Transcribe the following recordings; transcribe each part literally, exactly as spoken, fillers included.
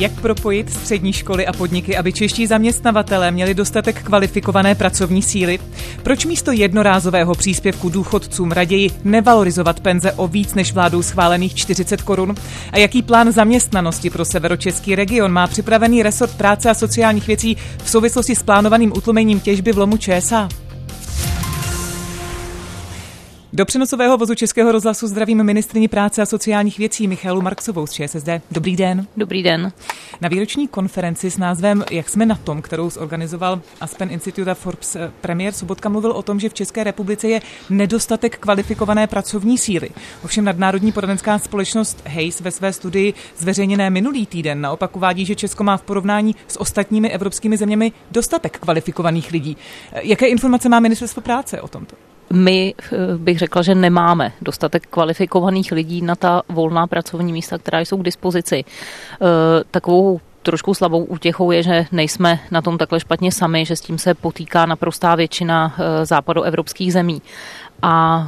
Jak propojit střední školy a podniky, aby čeští zaměstnavatelé měli dostatek kvalifikované pracovní síly? Proč místo jednorázového příspěvku důchodcům raději nevalorizovat penze o víc než vládou schválených čtyřicet korun? A jaký plán zaměstnanosti pro severočeský region má připravený resort práce a sociálních věcí v souvislosti s plánovaným utlumením těžby v lomu ČSA? Do přenosového vozu Českého rozhlasu zdravím ministryni práce a sociálních věcí Michaelu Marksovou z ČSSD. Dobrý den. Dobrý den. Na výroční konferenci s názvem Jak jsme na tom, kterou zorganizoval Aspen Institute a Forbes, premiér Sobotka mluvil o tom, že v České republice je nedostatek kvalifikované pracovní síly. Ovšem nadnárodní poradenská společnost Hays ve své studii zveřejněné minulý týden naopak uvádí, že Česko má v porovnání s ostatními evropskými zeměmi dostatek kvalifikovaných lidí. Jaké informace má ministerstvo práce o tomto? My bych řekla, že nemáme dostatek kvalifikovaných lidí na ta volná pracovní místa, která jsou k dispozici. Takovou trošku slabou útěchou je, že nejsme na tom takhle špatně sami, že s tím se potýká naprostá většina západoevropských zemí. A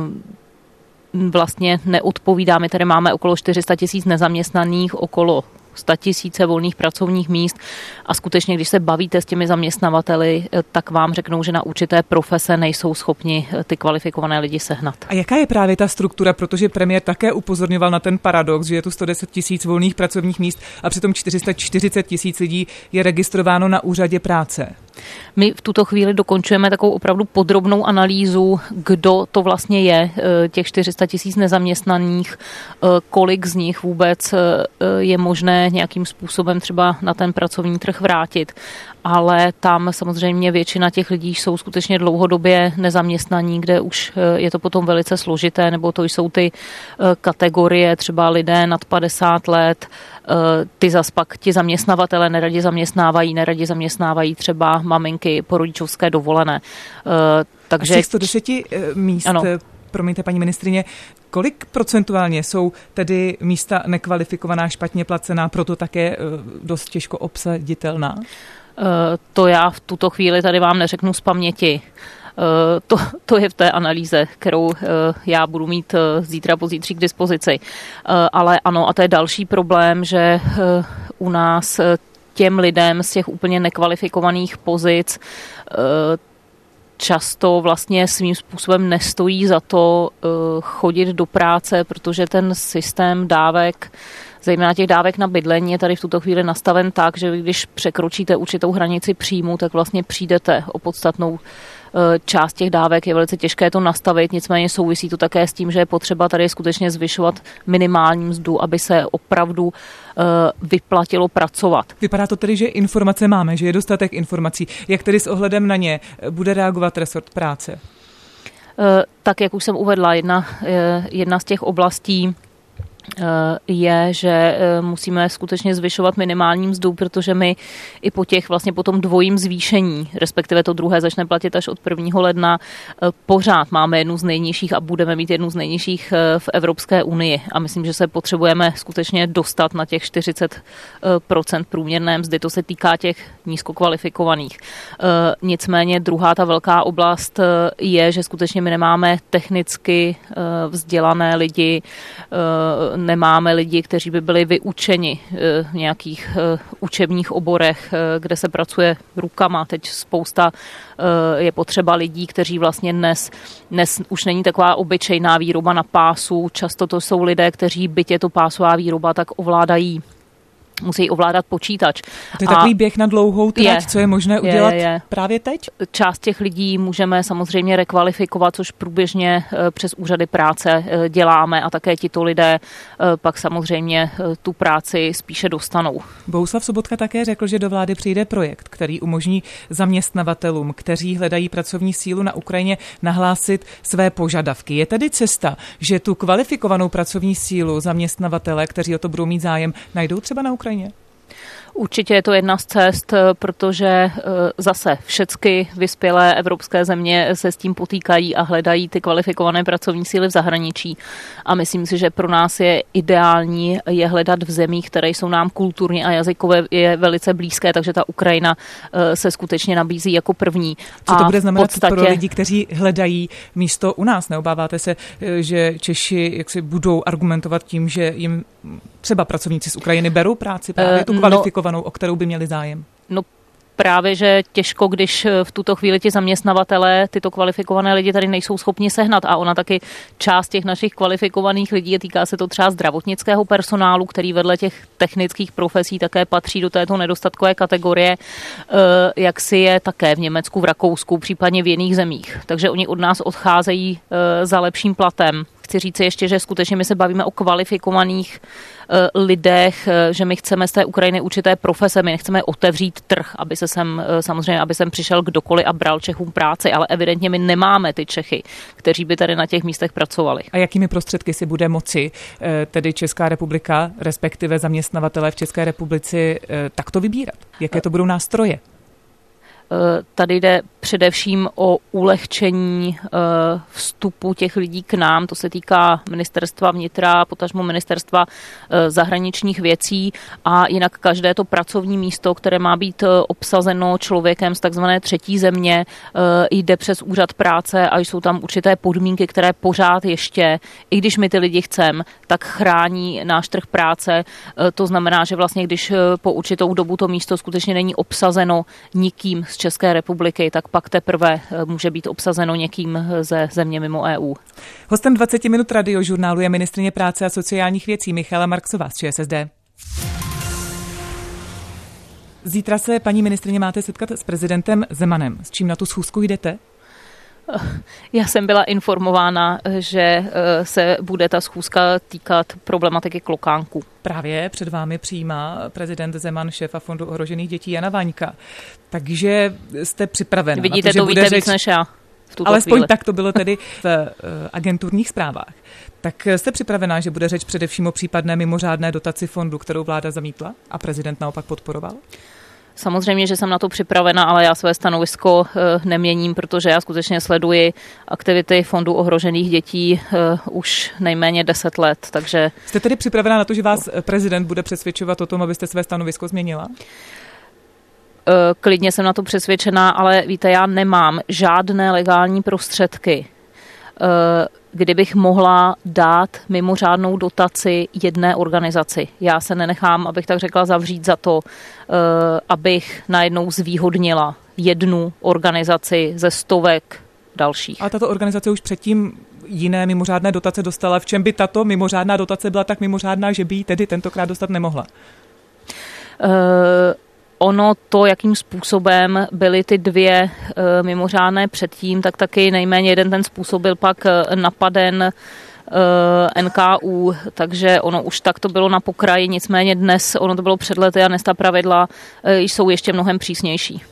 vlastně neodpovídá. My tady máme okolo čtyři sta tisíc nezaměstnaných, okolo sto tisíce volných pracovních míst a skutečně, když se bavíte s těmi zaměstnavateli, tak vám řeknou, že na určité profese nejsou schopni ty kvalifikované lidi sehnat. A jaká je právě ta struktura, protože premiér také upozorňoval na ten paradox, že je tu sto deset tisíc volných pracovních míst a přitom čtyři sta čtyřicet tisíc lidí je registrováno na úřadě práce? My v tuto chvíli dokončujeme takovou opravdu podrobnou analýzu, kdo to vlastně je, těch čtyři sta tisíc nezaměstnaných, kolik z nich vůbec je možné nějakým způsobem třeba na ten pracovní trh vrátit. Ale tam samozřejmě většina těch lidí jsou skutečně dlouhodobě nezaměstnaní, kde už je to potom velice složité, nebo to jsou ty kategorie třeba lidé nad padesát let, ty zas pak ti zaměstnavatele neradi zaměstnávají, neradi zaměstnávají třeba maminky po rodičovské dovolené. Takže... A z těch sto deset míst, ano. Promiňte, paní ministrině, kolik procentuálně jsou tedy místa nekvalifikovaná, špatně placená, proto také dost těžko obsaditelná? To já v tuto chvíli tady vám neřeknu z paměti. To, to je v té analýze, kterou já budu mít zítra pozítří k dispozici. Ale ano, a to je další problém, že u nás těm lidem z těch úplně nekvalifikovaných pozic často vlastně svým způsobem nestojí za to chodit do práce, protože ten systém dávek, zejména těch dávek na bydlení, je tady v tuto chvíli nastaven tak, že když překročíte určitou hranici příjmu, tak vlastně přijdete o podstatnou část těch dávek. Je velice těžké to nastavit, nicméně souvisí to také s tím, že je potřeba tady skutečně zvyšovat minimální mzdu, aby se opravdu vyplatilo pracovat. Vypadá to tedy, že informace máme, že je dostatek informací. Jak tedy s ohledem na ně bude reagovat resort práce? Tak, jak už jsem uvedla, jedna, jedna z těch oblastí je, že musíme skutečně zvyšovat minimální mzdu, protože my i po těch vlastně po tom dvojím zvýšení, respektive to druhé začne platit až od prvního ledna, pořád máme jednu z nejnižších a budeme mít jednu z nejnižších v Evropské unii. A myslím, že se potřebujeme skutečně dostat na těch čtyřicet procent průměrné mzdy. To se týká těch nízkokvalifikovaných. Nicméně druhá ta velká oblast je, že skutečně my nemáme technicky vzdělané lidi, nemáme lidi, kteří by byli vyučeni v nějakých učebních oborech, kde se pracuje rukama. Teď spousta je potřeba lidí, kteří vlastně dnes, dnes už není taková obyčejná výroba na pásu. Často to jsou lidé, kteří byť je to pásová výroba, tak ovládají musí ovládat počítač. To je a takový běh na dlouhou trať, je, co je možné udělat je, je. právě teď? Část těch lidí můžeme samozřejmě rekvalifikovat, což průběžně přes úřady práce děláme a také tito lidé pak samozřejmě tu práci spíše dostanou. Bohuslav Sobotka také řekl, že do vlády přijde projekt, který umožní zaměstnavatelům, kteří hledají pracovní sílu na Ukrajině, nahlásit své požadavky. Je tedy cesta, že tu kvalifikovanou pracovní sílu zaměstnavatele, kteří o to budou mít zájem, najdou třeba na Ukrajině? Určitě je to jedna z cest, protože zase všechny vyspělé evropské země se s tím potýkají a hledají ty kvalifikované pracovní síly v zahraničí. A myslím si, že pro nás je ideální je hledat v zemích, které jsou nám kulturně a jazykově je velice blízké, takže ta Ukrajina se skutečně nabízí jako první. Co to bude znamenat podstatě... pro lidi, kteří hledají místo u nás? Neobáváte se, že Češi jaksi budou argumentovat tím, že jim třeba pracovníci z Ukrajiny berou práci právě tu kvalifikovanou, no, o kterou by měli zájem? No právě, že těžko, když v tuto chvíli ti zaměstnavatelé tyto kvalifikované lidi tady nejsou schopni sehnat a ona taky část těch našich kvalifikovaných lidí, týká se to třeba zdravotnického personálu, který vedle těch technických profesí také patří do této nedostatkové kategorie, jak si je také v Německu, v Rakousku, případně v jiných zemích. Takže oni od nás odcházejí za lepším platem. Chci říct ještě, že skutečně my se bavíme o kvalifikovaných uh, lidech, uh, že my chceme z té Ukrajiny určité profese, my nechceme otevřít trh, aby se sem, uh, samozřejmě, aby sem přišel kdokoliv a bral Čechům práci, ale evidentně my nemáme ty Čechy, kteří by tady na těch místech pracovali. A jakými prostředky si bude moci uh, tedy Česká republika, respektive zaměstnavatelé v České republice uh, takto vybírat? Jaké to budou nástroje? Tady jde především o ulehčení vstupu těch lidí k nám, to se týká ministerstva vnitra, potažmo ministerstva zahraničních věcí a jinak každé to pracovní místo, které má být obsazeno člověkem z takzvané třetí země, jde přes úřad práce a jsou tam určité podmínky, které pořád ještě, i když my ty lidi chceme, tak chrání náš trh práce. To znamená, že vlastně když po určitou dobu to místo skutečně není obsazeno nikým z České republiky, tak pak teprve může být obsazeno někým ze země mimo E U. Hostem dvacet minut radiožurnálu je ministryně práce a sociálních věcí Michaela Marksová z ČSSD. Zítra se, paní ministryně, máte setkat s prezidentem Zemanem. S čím na tu schůzku jdete? Já jsem byla informována, že se bude ta schůzka týkat problematiky klokánků. Právě před vámi přijímá prezident Zeman šéfa Fondu ohrožených dětí Jana Vaňka. Takže jste připravena. Vidíte, na to, že to bude víte řeč... víc než já. Alespoň chvíli. Tak to bylo tedy v uh, agenturních zprávách. Tak jste připravená, že bude řeč především o případné mimořádné dotaci fondu, kterou vláda zamítla a prezident naopak podporoval? Samozřejmě, že jsem na to připravena, ale já své stanovisko uh, neměním, protože já skutečně sleduji aktivity Fondu ohrožených dětí uh, už nejméně deset let. Takže... Jste tedy připravená na to, že vás prezident bude přesvědčovat o tom, abyste své stanovisko změnila? Klidně jsem na to přesvědčená, ale víte, já nemám žádné legální prostředky, kdybych mohla dát mimořádnou dotaci jedné organizaci. Já se nenechám, abych tak řekla, zavřít za to, abych najednou zvýhodnila jednu organizaci ze stovek dalších. A tato organizace už předtím jiné mimořádné dotace dostala. V čem by tato mimořádná dotace byla tak mimořádná, že by ji tedy tentokrát dostat nemohla? Uh, Ono to, jakým způsobem byly ty dvě e, mimořádné předtím, tak taky nejméně jeden ten způsob byl pak napaden e, N K U, takže ono už tak to bylo na pokraji, nicméně dnes ono to bylo před lety a dnes ta pravidla e, jsou ještě mnohem přísnější.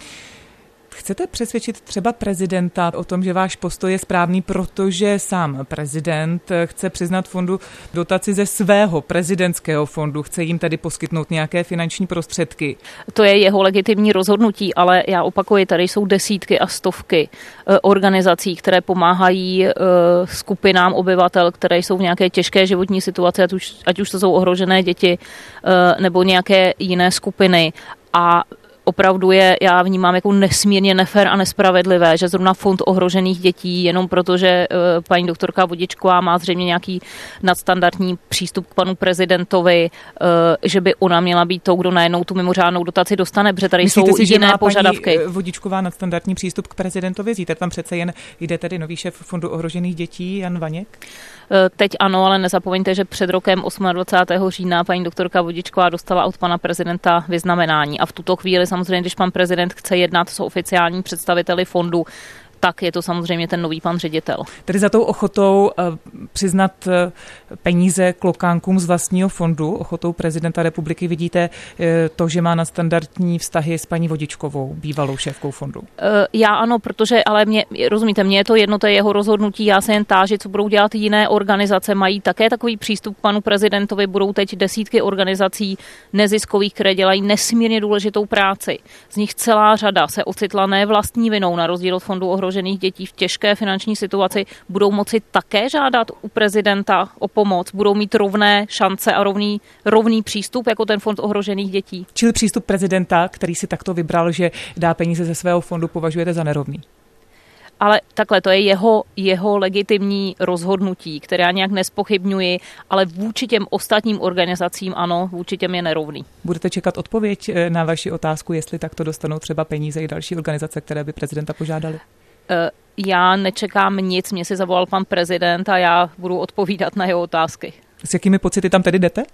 Chcete přesvědčit třeba prezidenta o tom, že váš postoj je správný, protože sám prezident chce přiznat fondu dotaci ze svého prezidentského fondu, chce jim tedy poskytnout nějaké finanční prostředky? To je jeho legitimní rozhodnutí, ale já opakuji, tady jsou desítky a stovky organizací, které pomáhají skupinám obyvatel, které jsou v nějaké těžké životní situaci, ať už, ať už to jsou ohrožené děti nebo nějaké jiné skupiny. A opravdu je, já vnímám jako nesmírně nefér a nespravedlivé, že zrovna Fond ohrožených dětí, jenom protože uh, paní doktorka Vodičková má zřejmě nějaký nadstandardní přístup k panu prezidentovi, uh, že by ona měla být tou, kdo najednou tu mimořádnou dotaci dostane, protože tady Myslíte jsou si, jiné že má požadavky. Paní Vodičková nadstandardní přístup k prezidentovi? Zítra tam přece jen jde tedy nový šéf Fondu ohrožených dětí Jan Vaněk? Teď ano, ale nezapomeňte, že před rokem dvacátého osmého října paní doktorka Vodičková dostala od pana prezidenta vyznamenání a v tuto chvíli samozřejmě, když pan prezident chce jednat s oficiální představiteli fondu, tak je to samozřejmě ten nový pan ředitel. Tedy za tou ochotou uh, přiznat uh, peníze klokánkům z vlastního fondu, ochotou prezidenta republiky vidíte uh, to, že má nadstandardní vztahy s paní Vodičkovou, bývalou šéfkou fondu? Uh, já ano, protože, ale mě, rozumíte, mně je to jedno, to je jeho rozhodnutí, já se jen táži, co budou dělat jiné organizace, mají také takový přístup k panu prezidentovi, budou teď desítky organizací neziskových, které dělají nesmírně důležitou práci. Z nich celá řada se ocitla ne vlastní vinou, na rozdíl od fondu ohrožených dětí v těžké finanční situaci, budou moci také žádat u prezidenta o pomoc, budou mít rovné šance a rovný, rovný přístup jako ten fond ohrožených dětí. Čili přístup prezidenta, který si takto vybral, že dá peníze ze svého fondu, považujete za nerovný? ale takhle, to je jeho, jeho legitimní rozhodnutí, které já nějak nespochybňuji, ale vůči těm ostatním organizacím ano, vůči těm je nerovný. Budete čekat odpověď na vaši otázku, jestli takto dostanou třeba peníze i další organizace, které by prezidenta požádali? Já nečekám nic, mě si zavolal pan prezident a já budu odpovídat na jeho otázky. S jakými pocity tam tedy jdete?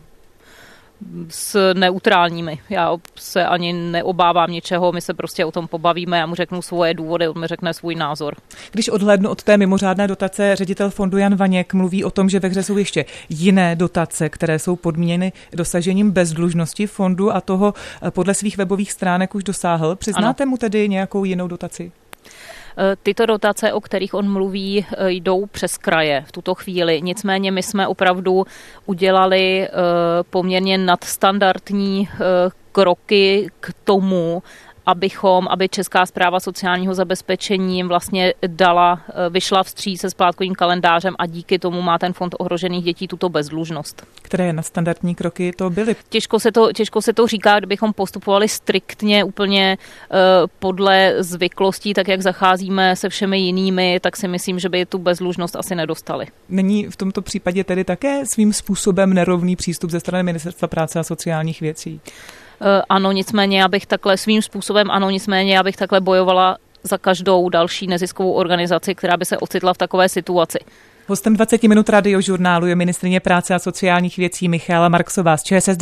S neutrálními. Já se ani neobávám ničeho, my se prostě o tom pobavíme, já mu řeknu svoje důvody, on mi řekne svůj názor. Když odhlédnu od té mimořádné dotace, ředitel fondu Jan Vaněk mluví o tom, že ve hře jsou ještě jiné dotace, které jsou podmíněny dosažením bezdlužnosti fondu a toho podle svých webových stránek už dosáhl. Přiznáte ano. mu tedy nějakou jinou dotaci? Tyto dotace, o kterých on mluví, jdou přes kraje v tuto chvíli. Nicméně my jsme opravdu udělali poměrně nadstandardní kroky k tomu, abychom, aby Česká správa sociálního zabezpečení jim vlastně dala, vyšla vstříc se splátkovým kalendářem a díky tomu má ten fond ohrožených dětí tuto bezdlužnost. Které nadstandardní kroky to byly? Těžko se to, těžko se to říká, kdybychom postupovali striktně úplně uh, podle zvyklostí, tak jak zacházíme se všemi jinými, tak si myslím, že by tu bezdlužnost asi nedostali. Není v tomto případě tedy také svým způsobem nerovný přístup ze strany Ministerstva práce a sociálních věcí? Ano, nicméně já bych takhle svým způsobem, ano, nicméně já bych takhle bojovala za každou další neziskovou organizaci, která by se ocitla v takové situaci. Hostem dvacet minut Radiožurnálu je ministryně práce a sociálních věcí Michaela Marksová z ČSSD.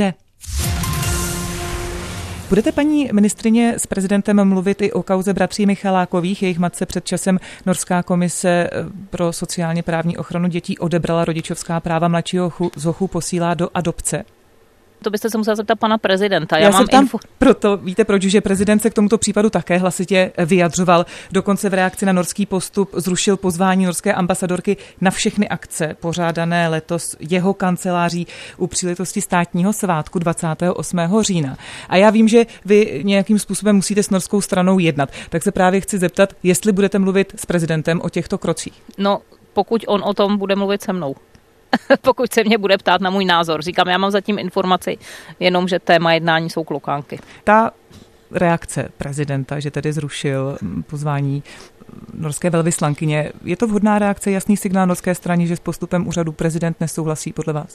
Budete, paní ministryně, s prezidentem mluvit i o kauze bratří Michalákových? Jejich matce před časem Norská komise pro sociálně právní ochranu dětí odebrala rodičovská práva, mladšího Zochu posílá do adopce. To byste se musela zeptat pana prezidenta. Já, Já mám se tam info... proto, víte proč, že prezident se k tomuto případu také hlasitě vyjadřoval. Dokonce v reakci na norský postup zrušil pozvání norské ambasadorky na všechny akce pořádané letos jeho kanceláří u příležitosti státního svátku dvacátého osmého října. A já vím, že vy nějakým způsobem musíte s norskou stranou jednat. Tak se právě chci zeptat, jestli budete mluvit s prezidentem o těchto krocích. No, pokud on o tom bude mluvit se mnou. Pokud se mě bude ptát na můj názor. Říkám, já mám zatím informaci, jenom že téma jednání jsou klokánky. Ta reakce prezidenta, že tedy zrušil pozvání norské velvyslankyně, je to vhodná reakce, jasný signál norské straně, že s postupem úřadu prezident nesouhlasí podle vás?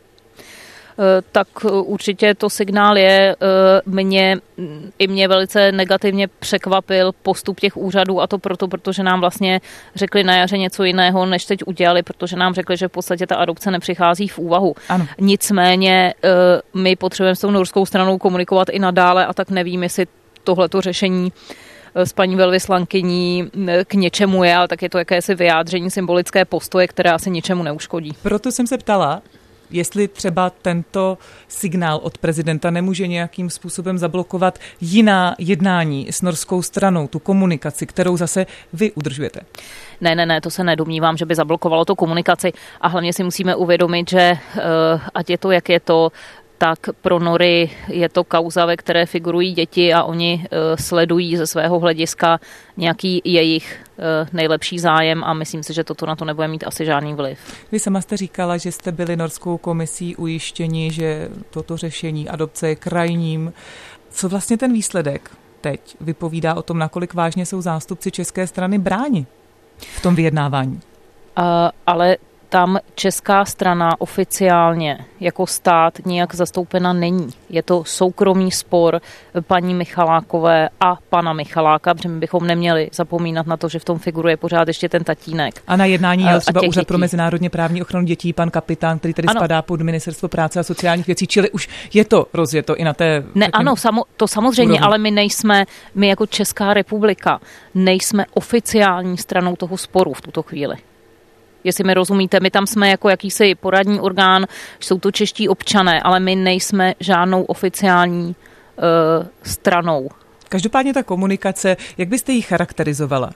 Tak určitě to signál je. Mě, i mě velice negativně překvapil postup těch úřadů a to proto, protože nám vlastně řekli na jaře něco jiného, než teď udělali, protože nám řekli, že v podstatě ta adopce nepřichází v úvahu. Ano. Nicméně my potřebujeme s tou norskou stranou komunikovat i nadále a tak nevím, jestli tohleto řešení s paní velvyslankyní k něčemu je, ale tak je to jakési vyjádření symbolické postoje, které asi ničemu neuškodí. Proto jsem se ptala, jestli třeba tento signál od prezidenta nemůže nějakým způsobem zablokovat jiná jednání s norskou stranou, tu komunikaci, kterou zase vy udržujete. Ne, ne, ne, to se nedomnívám, že by zablokovalo to komunikaci a hlavně si musíme uvědomit, že ať je to, jak je to, tak pro Nory je to kauza, ve které figurují děti a oni uh, sledují ze svého hlediska nějaký jejich uh, nejlepší zájem a myslím si, že toto na to nebude mít asi žádný vliv. Vy sama jste říkala, že jste byli norskou komisí ujištěni, že toto řešení adopce je krajním. Co vlastně ten výsledek teď vypovídá o tom, nakolik vážně jsou zástupci české strany bráni v tom vyjednávání? Uh, ale tam česká strana oficiálně jako stát nijak zastoupena není. Je to soukromý spor paní Michalákové a pana Michaláka, protože my bychom neměli zapomínat na to, že v tom figuruje pořád ještě ten tatínek. A na jednání je třeba Úřad pro mezinárodně právní ochranu dětí, pan kapitán, který tedy ano. spadá pod Ministerstvo práce a sociálních věcí, čili už je to rozjeto i na té... Ne, ano, samo, to samozřejmě, úrovni. Ale my nejsme, my jako Česká republika nejsme oficiální stranou toho sporu v tuto chvíli. Jestli mi rozumíte, my tam jsme jako jakýsi poradní orgán, jsou to čeští občané, ale my nejsme žádnou oficiální uh, stranou. Každopádně ta komunikace, jak byste ji charakterizovala?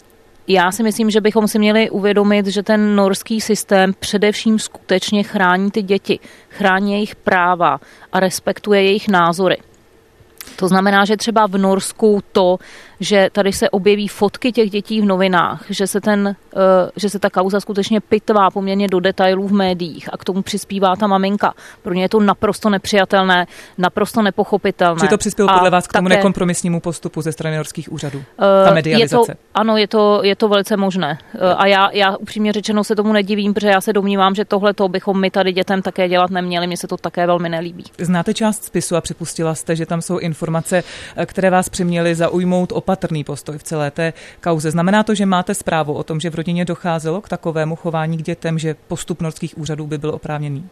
Já si myslím, že bychom si měli uvědomit, že ten norský systém především skutečně chrání ty děti, chrání jejich práva a respektuje jejich názory. To znamená, že třeba v Norsku to, že tady se objeví fotky těch dětí v novinách, že se, ten, že se ta kauza skutečně pitvá poměrně do detailů v médiích a k tomu přispívá ta maminka. Pro ně je to naprosto nepřijatelné, naprosto nepochopitelné. Či to přispělo podle vás k tomu také nekompromisnímu postupu ze strany norských úřadů? Ta medializace. Je to, ano, je to, je to velice možné. A já, já upřímně řečeno se tomu nedivím, protože já se domnívám, že tohle to bychom my tady dětem také dělat neměli. Mně se to také velmi nelíbí. Znáte část spisu a připustila jste, že tam jsou informace, které vás přiměly zaujmout opatrný postoj v celé té kauze. Znamená to, že máte zprávu o tom, že v rodině docházelo k takovému chování k dětem, že postup norských úřadů by byl oprávněný?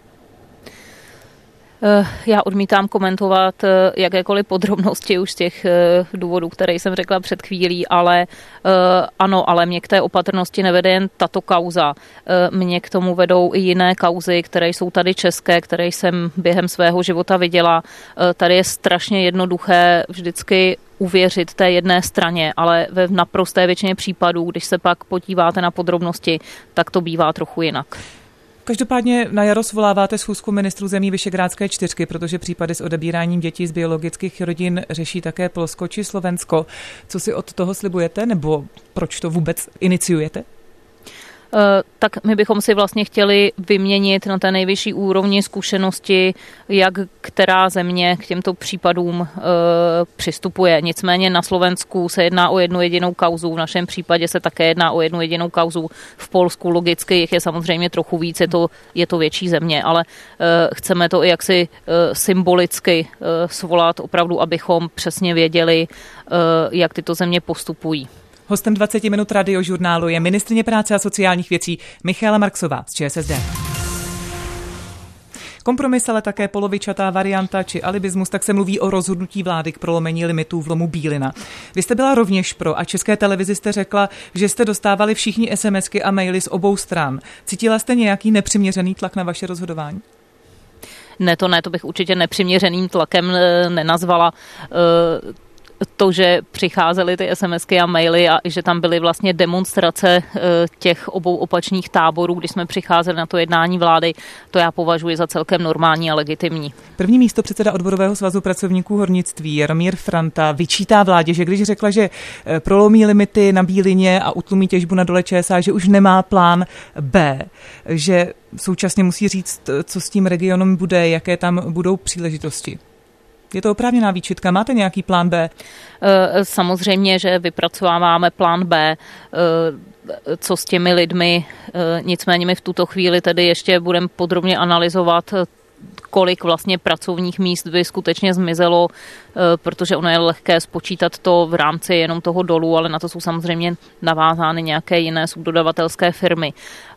Já odmítám komentovat jakékoliv podrobnosti už z těch důvodů, které jsem řekla před chvílí, ale ano, ale mě k té opatrnosti nevede jen tato kauza. Mě k tomu vedou i jiné kauzy, které jsou tady české, které jsem během svého života viděla. Tady je strašně jednoduché vždycky uvěřit té jedné straně, ale ve naprosté většině případů, když se pak podíváte na podrobnosti, tak to bývá trochu jinak. Každopádně na jaro svoláváte schůzku ministrů zemí Visegrádské čtyřky, protože případy s odebíráním dětí z biologických rodin řeší také Polsko či Slovensko. Co si od toho slibujete, nebo proč to vůbec iniciujete? Tak my bychom si vlastně chtěli vyměnit na té nejvyšší úrovni zkušenosti, jak která země k těmto případům e, přistupuje. Nicméně na Slovensku se jedná o jednu jedinou kauzu, v našem případě se také jedná o jednu jedinou kauzu. V Polsku logicky jich je samozřejmě trochu víc, je to, je to větší země, ale e, chceme to i jaksi e, symbolicky e, svolat opravdu, abychom přesně věděli, e, jak tyto země postupují. Hostem dvacet minut Radiožurnálu je ministryně práce a sociálních věcí Michaela Marksová z ČSSD. Kompromis, ale také polovičatá varianta či alibismus, tak se mluví o rozhodnutí vlády k prolomení limitů v lomu Bílina. Vy jste byla rovněž pro a České televizi jste řekla, že jste dostávali všichni SMSky a maily z obou stran. Cítila jste nějaký nepřiměřený tlak na vaše rozhodování? Ne, to ne, to bych určitě nepřiměřeným tlakem nenazvala. To, že přicházely ty SMSky a maily a že tam byly vlastně demonstrace těch obou opačných táborů, když jsme přicházeli na to jednání vlády, to já považuji za celkem normální a legitimní. První místo předseda Odborového svazu pracovníků hornictví Jaromír Franta vyčítá vládě, že když řekla, že prolomí limity na Bílině a utlumí těžbu na dole ČSA, že už nemá plán B, že současně musí říct, co s tím regionem bude, jaké tam budou příležitosti. Je to oprávněná výčitka? Máte nějaký plán B? Samozřejmě, že vypracováváme plán B, co s těmi lidmi, nicméně my v tuto chvíli tedy ještě budeme podrobně analyzovat, kolik vlastně pracovních míst by skutečně zmizelo, protože ono je lehké spočítat to v rámci jenom toho dolu, ale na to jsou samozřejmě navázány nějaké jiné subdodavatelské firmy.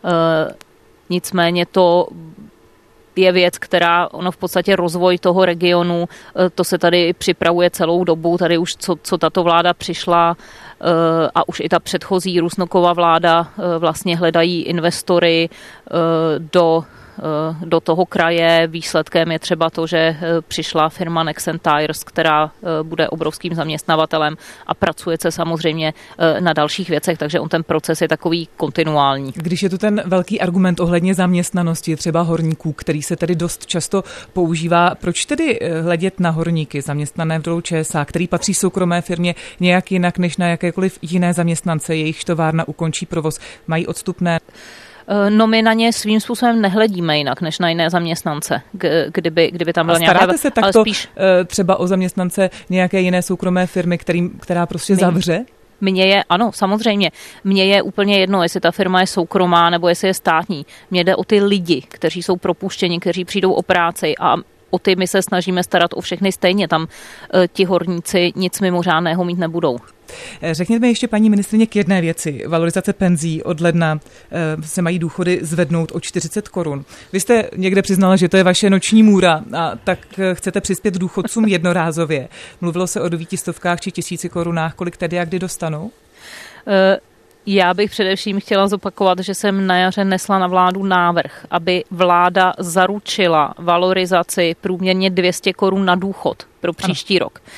Nicméně to je věc, která, ono v podstatě rozvoj toho regionu, to se tady připravuje celou dobu, tady už co, co tato vláda přišla a už i ta předchozí Rusnokova vláda vlastně hledají investory do do toho kraje. Výsledkem je třeba to, že přišla firma Nexen Tires, která bude obrovským zaměstnavatelem a pracuje se samozřejmě na dalších věcech, takže on ten proces je takový kontinuální. Když je tu ten velký argument ohledně zaměstnanosti, třeba horníků, který se tedy dost často používá, proč tedy hledět na horníky zaměstnané v dolu ČSA, který patří soukromé firmě nějak jinak než na jakékoliv jiné zaměstnance, jejichž továrna ukončí provoz, mají odstupné? No my na ně svým způsobem nehledíme jinak, než na jiné zaměstnance, kdyby, kdyby tam byla nějaká... Staráte se takto spíš třeba o zaměstnance nějaké jiné soukromé firmy, který, která prostě zavře? Mně je, ano, samozřejmě, mně je úplně jedno, jestli ta firma je soukromá nebo jestli je státní. Mně jde o ty lidi, kteří jsou propuštěni, kteří přijdou o práci a o ty my se snažíme starat o všechny stejně. Tam e, ti horníci nic mimořádného mít nebudou. Řekněte mi ještě, paní ministryně, k jedné věci. Valorizace penzí od ledna e, se mají důchody zvednout o čtyřicet korun. Vy jste někde přiznala, že to je vaše noční můra, a tak chcete přispět důchodcům jednorázově. Mluvilo se o devítistovkách či tisíci korunách. Kolik tedy a kdy dostanou? E, Já bych především chtěla zopakovat, že jsem na jaře nesla na vládu návrh, aby vláda zaručila valorizaci průměrně dvě stě korun na důchod pro příští ano. rok.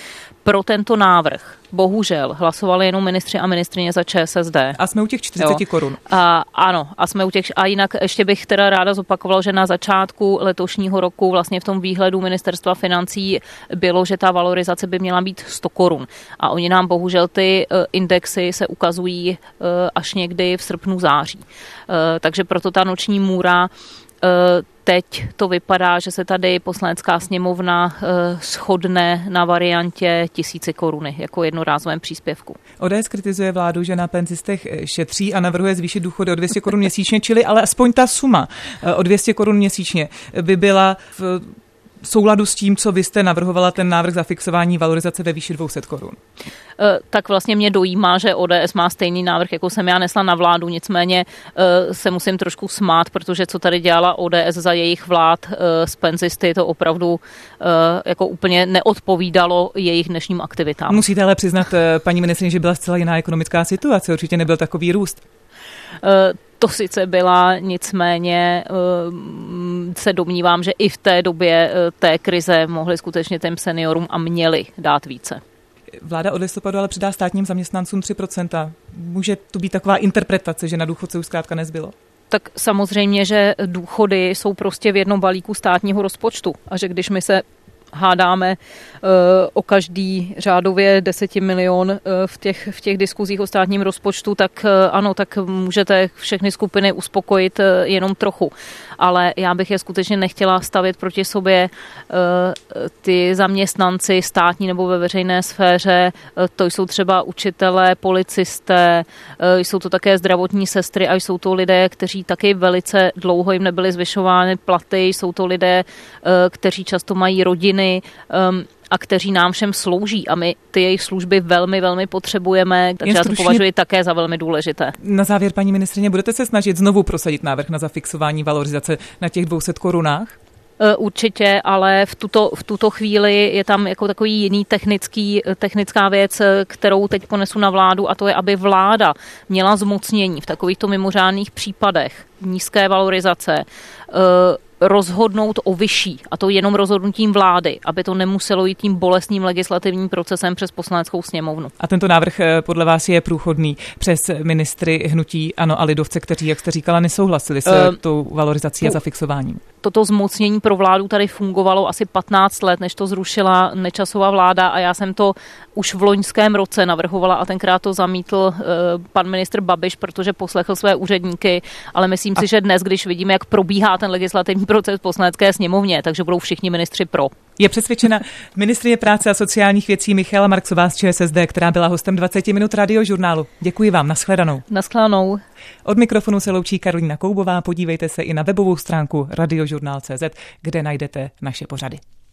pro tento návrh bohužel hlasovali jenom ministři a ministryně za ČSSD. A jsme u těch čtyřicet jo. korun. A, ano, a jsme u těch, a jinak ještě bych teda ráda zopakoval, že na začátku letošního roku vlastně v tom výhledu ministerstva financí bylo, že ta valorizace by měla být sto korun. A oni nám bohužel ty uh, indexy se ukazují uh, až někdy v srpnu, září. Uh, takže proto ta noční můra uh, teď to vypadá, že se tady Poslanecká sněmovna uh, shodne na variantě tisíci koruny jako jednorázovém příspěvku. O D S kritizuje vládu, že na penzistech šetří a navrhuje zvýšit důchody o dvě stě korun měsíčně, čili ale aspoň ta suma o dvě stě korun měsíčně by byla v souladu s tím, co vy jste navrhovala, ten návrh zafixování valorizace ve výši dvě stě korun. Tak vlastně mě dojímá, že O D S má stejný návrh, jako jsem já nesla na vládu, nicméně se musím trošku smát, protože co tady dělala O D S za jejich vlád s penzisty, to opravdu jako úplně neodpovídalo jejich dnešním aktivitám. Musíte ale přiznat, paní ministryně, že byla zcela jiná ekonomická situace, určitě nebyl takový růst. To sice byla, nicméně se domnívám, že i v té době té krize mohli skutečně těm seniorům a měli dát více. Vláda od listopadu ale přidá státním zaměstnancům tři procenta. Může to být taková interpretace, že na důchodce už zkrátka nezbylo? Tak samozřejmě, že důchody jsou prostě v jednom balíku státního rozpočtu a že když my se hádáme uh, o každý řádově deseti milion uh, v těch, v těch diskuzích o státním rozpočtu, tak uh, ano, tak můžete všechny skupiny uspokojit uh, jenom trochu. Ale já bych je skutečně nechtěla stavět proti sobě. Uh, ty zaměstnanci státní nebo ve veřejné sféře, uh, to jsou třeba učitelé, policisté, uh, jsou to také zdravotní sestry a jsou to lidé, kteří taky velice dlouho jim nebyly zvyšovány platy, jsou to lidé, uh, kteří často mají rodiny, Um, a kteří nám všem slouží a my ty jejich služby velmi, velmi potřebujeme, takže já to považuji také za velmi důležité. Na závěr, paní ministryně, budete se snažit znovu prosadit návrh na zafixování valorizace na těch dvě stě korunách? Určitě, ale v tuto, v tuto chvíli je tam jako takový jiný technický, technická věc, kterou teď ponesu na vládu, a to je, aby vláda měla zmocnění v takovýchto mimořádných případech nízké valorizace rozhodnout o vyšší, a to jenom rozhodnutím vlády, aby to nemuselo jít tím bolestným legislativním procesem přes Poslaneckou sněmovnu. A tento návrh podle vás je průchodný přes ministry hnutí ANO a lidovce, kteří, jak jste říkala, nesouhlasili s uh, tou valorizací a zafixováním? Toto zmocnění pro vládu tady fungovalo asi patnáct let, než to zrušila Nečasova vláda, a já jsem to už v loňském roce navrhovala a tenkrát to zamítl uh, pan ministr Babiš, protože poslechl své úředníky, ale myslím a... si, že dnes, když vidíme, jak probíhá ten legislativní proces v Poslanecké sněmovně, takže budou všichni ministři pro. Je přesvědčena ministryně práce a sociálních věcí Michaela Marksová z ČSSD, která byla hostem dvacet minut Radiožurnálu. Děkuji vám, nashledanou. Nashledanou. Od mikrofonu se loučí Karolína Koubová, podívejte se i na webovou stránku radiožurnál tečka cé zet, kde najdete naše pořady.